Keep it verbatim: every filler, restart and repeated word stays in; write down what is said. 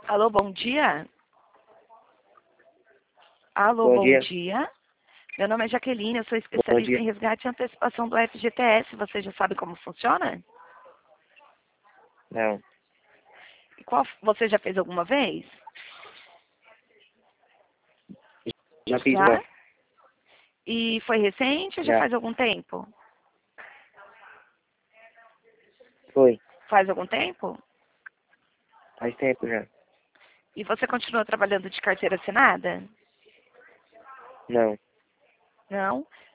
Alô, bom dia. Alô, Bom bom dia. dia. Meu nome é Jaqueline, eu sou Bom especialista dia. em resgate e antecipação do F G T S. Você já sabe como funciona? Não, E qual, você já fez alguma vez? já fiz Já? uma. E foi recente ou já Já. faz algum tempo? Foi. Faz algum tempo? Faz tempo já. E você continua trabalhando de carteira assinada? Não. Não?